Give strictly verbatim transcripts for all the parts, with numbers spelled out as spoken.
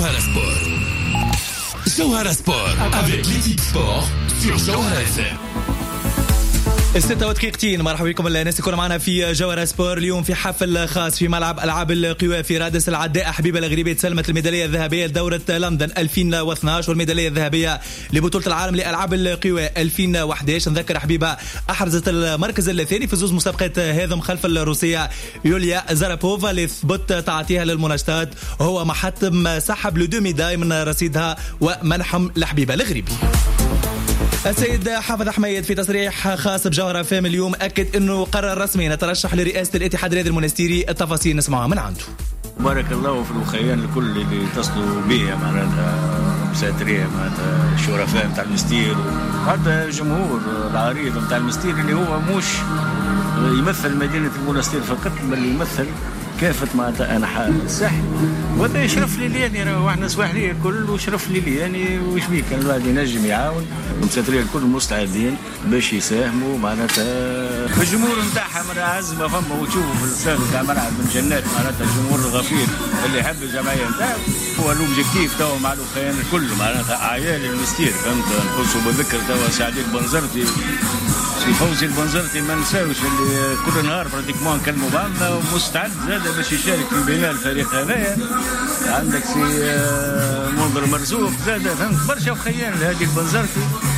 Jawhara Sport. Jawhara Sport avec l'équipe sport sur Jawhara إف إم. الستة ودقيقتين. مرحبا بكم الناس يكونوا معنا في جوهرة سبور اليوم في حفل خاص في ملعب ألعاب القوى في رادس. العداء حبيبة الغريبي تسلمت الميدالية الذهبية لدورة لندن ألفين واثناشر والميدالية الذهبية لبطولة العالم لألعاب القوى ألفين وأحد عشر. نذكر حبيبة أحرزت المركز الثاني في زوج مسابقات هذم خلف الروسية يوليا زارابوفا اللي ثبت تعاطيها للمناشطات وهو محتم سحب لدو ميداي من رصيدها ومنحم لحبيبة الغريبي. السيد حافظ حميد في تصريح خاص بجوهرة فام اليوم أكد أنه قرر رسميا يترشح لرئاسة الاتحاد الرياضي المونستيري. التفاصيل نسمعها من عنده. بارك الله في الخيان الكل اللي اتصلوا بيا معناتها مساتريه معناتها الشرفاء نتاع المستير وحتى الجمهور العريض نتاع المستير اللي هو مش يمثل مدينة المونستير فقط بل يمثل كافة معناتها أنحاء الساحل. وهذا يشرف لي لياني راهو احنا سواحليه الكل وشرف لي لياني وش بيك كان الواحد ينجم يعاون. المساتريه الكل مستعدين باش يساهموا معناتها في الجمهور نتاعها من اعز ما فما وتشوفوا في الاستاد نتاع ملعب من جنات معناتها الجمهور الغفير اللي يحب الجمعيه نتاعو. هو الاوبجيكتيف توا مع الخيان الكل معناتها اعيال المستير فهمت نقصوا بذكر توا سعدين بنزرتي في فوزي البنزرتي ما نساوش اللي كل نهار براتيكمون نكلموا بعضنا ومستعد زاد باش يشارك في بناء الفريق هذايا. عندك سي منظر مرزوق زاد فهمت برشا وخيان هذه البنزرتي.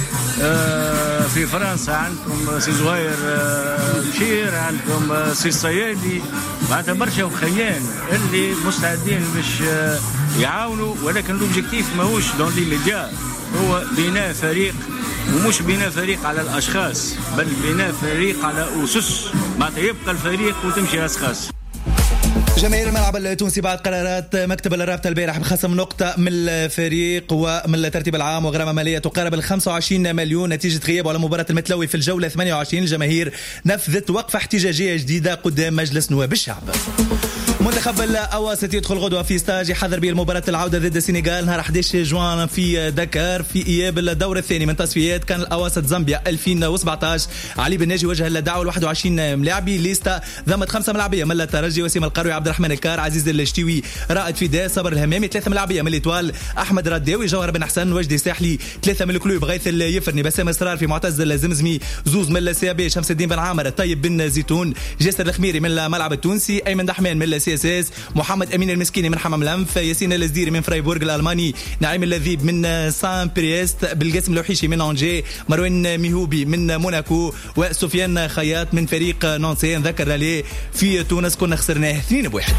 في فرنسا عندكم سي زوير مشير عندكم سي الصيادي معناتها برشا وخيان اللي مستعدين باش يعاونوا. ولكن الاوبجيكتيف ماهوش دون لي ميديا هو بناء فريق ومش بناء فريق على الأشخاص بل بناء فريق على أسس معناتها يبقى الفريق وتمشي أشخاص. جماهير الملعب التونسي بعد قرارات مكتب الرابطة البارح بخصم نقطة من الفريق ومن الترتيب العام وغرامة مالية تقارب ال خمسة وعشرين مليون نتيجة غيابه على مباراة المتلوي في الجولة ثمانية وعشرين. الجماهير نفذت وقفة احتجاجية جديدة قدام مجلس نواب الشعب. منتخب الأواسط يدخل غدوة في ستاج يحضر به المباراة العودة ضد السنغال نهار أحد عشر جوان في دكار في إياب الدور الثاني من تصفيات كان الأواسط زامبيا ألفين وسبعة عشر. علي بن ناجي وجه الدعوة ل واحد وعشرين ملاعبي ليستا ضمت خمسة ملاعبية من الترجي وسيم القروي عبد الرحمن الكار عزيز الشتيوي رائد فداء صبر الهمامي. ثلاثة ملاعبية من الإتوال أحمد رداوي جوهر بن حسن وجدي ساحلي. ثلاثة من الكلوب غيث اليفرني بسام اسرار في معتز الزمزمي زوز من السيابي شمس الدين بن عامر طيب بن زيتون جاسر الخميري من الملعب التونسي أيمن دحمان من السي اس اس محمد أمين المسكيني من حمام لنف ياسين الازديري من فرايبورغ الألماني نعيم اللذيب من سان بريست بالقاسم الوحيشي من أنجي مروان ميهوبي من موناكو وسفيان خياط من فريق نانسي. نذكر لي في تونس كنا خسرناه اثنين بواحد.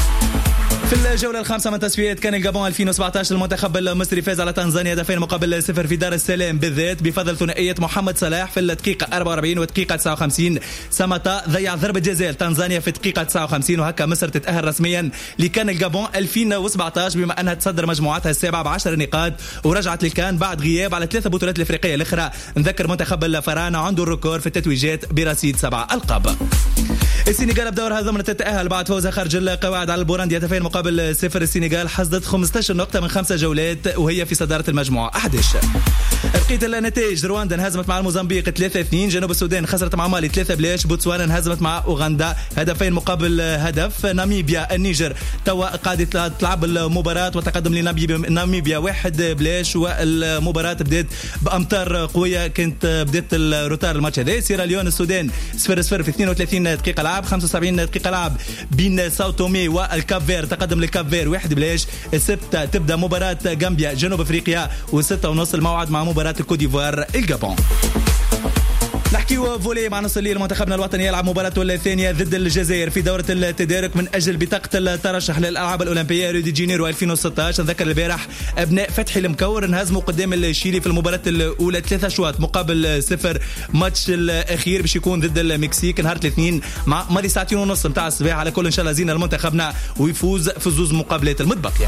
في الجولة الخامسة من تصفيات كان الجابون ألفين وسبعة عشر المنتخب المصري فاز على تنزانيا هدفين مقابل صفر في دار السلام بالذات بفضل ثنائية محمد صلاح في الدقيقة أربعة وأربعين والدقيقة تسعة وخمسين. ساماتا ضيع ضربة جزاء تنزانيا في الدقيقة تسعة وخمسين وهكا مصر تتأهل رسميا لكان الجابون ألفين وسبعة عشر بما أنها تصدر مجموعتها السابعة بعشر نقاط ورجعت للكان بعد غياب على ثلاثة بطولات الأفريقية الأخرى. نذكر منتخب الفراعنة عنده الركور في التتويجات برصيد سبعة ألقاب. السنغال بدورها ضمن تتأهل بعد فوزها خارج القواعد على البوروندي هدفين مقابل صفر. السنغال حصدت خمسة عشر نقطة من خمسة جولات وهي في صدارة المجموعة أحد عشر. بقية النتائج رواندا انهزمت مع الموزمبيق ثلاثة اثنين. جنوب السودان خسرت مع مالي ثلاثة بلاش. بوتسوانا انهزمت مع أوغندا هدفين مقابل هدف. ناميبيا النيجر توا قاعدة تلعب المباراة وتقدم لناميبيا واحد بلاش والمباراة بدأت بأمطار قوية كانت بدأت الروتار الماتش هذا. سيراليون السودان صفر صفر في اثنين وثلاثين دقيقة لعب. خمسة وسبعين دقيقة لعب بين ساو تومي والكافير تقدم للكافير واحد بلاش. السبت تبدأ مباراة غامبيا جنوب أفريقيا وستة ونص الموعد مع مباراة الكوديفوار الجابون. نحكيو فولي مع نص الليل. منتخبنا الوطني يلعب مباراته الثانية ضد الجزائر في دورة التدارك من أجل بطاقة الترشح للألعاب الأولمبية ريو دي جانيرو ألفين وستة عشر. نذكر البارح أبناء فتحي المكور انهزموا قدام الشيلي في المباراة الأولى ثلاثة أشواط مقابل صفر. ماتش الأخير باش يكون ضد المكسيك نهار الاثنين مع ماضي ساعتين ونص متاع الصباح. على كل إن شاء الله زينا المنتخبنا ويفوز في زوز مقابلات المتبقية.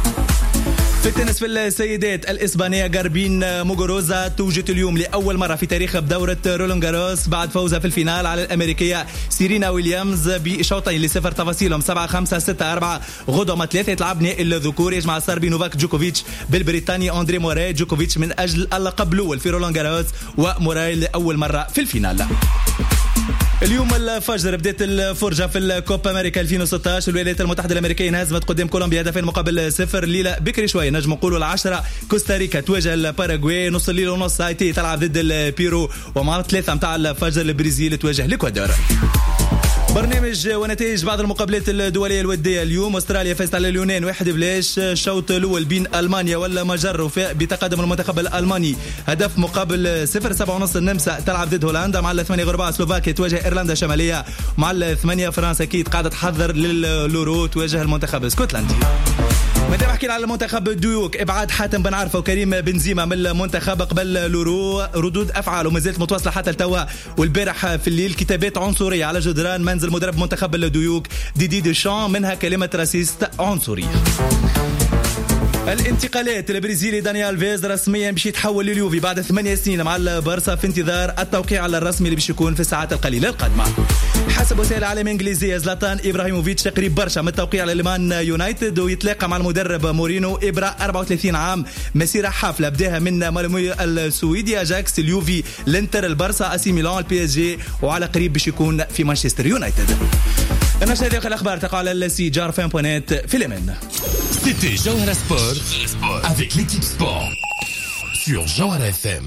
في التنس في السيدات الإسبانية غاربين موغوروزا توجت اليوم لأول مرة في تاريخ بدورة رولان جاروس بعد فوزها في الفينال على الأمريكية سيرينا ويليامز بشوطين لصفر. تفاصيلهم سبعة خمسة ستة أربعة. غدوة ما ثلاثة يتلعب نهائي الذكور يجمع الصربي نوفاك جوكوفيتش بالبريطاني أندري موراي. جوكوفيتش من أجل اللقب الأول في رولان جاروس وموراي لأول مرة في الفينال. اليوم الفجر بدأت الفرجة في الكوبا أمريكا ألفين وستة عشر. الولايات المتحدة الأمريكية انهزمت قدام كولومبيا هدفين مقابل صفر. الليلة بكري شوية نجم نقولوا العشرة كوستاريكا تواجه الباراغواي، نص الليل ونص هايتي تلعب ضد البيرو، ومع ثلاثة متاع الفجر البرازيل تواجه الإكوادور. برنامج ونتائج بعض المقابلات الدولية الودية اليوم. أستراليا فازت على اليونان واحد بلاش. الشوط الأول بين ألمانيا والمجر وفاء بتقدم المنتخب الألماني هدف مقابل صفر. سبعة ونص النمسا تلعب ضد هولندا. مع الثمانية غرباء سلوفاكيا تواجه إيرلندا الشمالية. مع الثمانية فرنسا أكيد قاعدة تحضر للورو تواجه المنتخب الاسكتلندي. مادام حكينا على المنتخب الديوك، ابعاد حاتم بن عرفه وكريم بنزيما من المنتخب قبل لورو، ردود افعاله ما زالت متواصله حتى التوا. والبارح في الليل كتابات عنصريه على جدران منزل مدرب منتخب الديوك ديدي ديشان، منها كلمه راسيست عنصريه. الانتقالات، البرازيلي دانيال فيز رسميا باش يتحول لليوفي بعد ثمانية سنين مع البارسا في انتظار التوقيع على الرسمي اللي باش يكون في الساعات القليله القادمه. حسب وسائل اعلام انجليزيه زلاتان ابراهيموفيتش قريب برشا من التوقيع على المان يونايتد ويتلاقى مع المدرب مورينو. ابرا أربعة وثلاثين عام، مسيره حافله بداها من مالمو السويدي، اجاكس، اليوفي، الانتر، البارسا، اسي ميلان، البي اس جي، وعلى قريب باش يكون في مانشستر يونايتد. النشرة هذه الأخبار تقع على السي جارفين بوانيت في اليمن. C'était Jawhara Sport avec l'équipe sport sur Jawhara F M.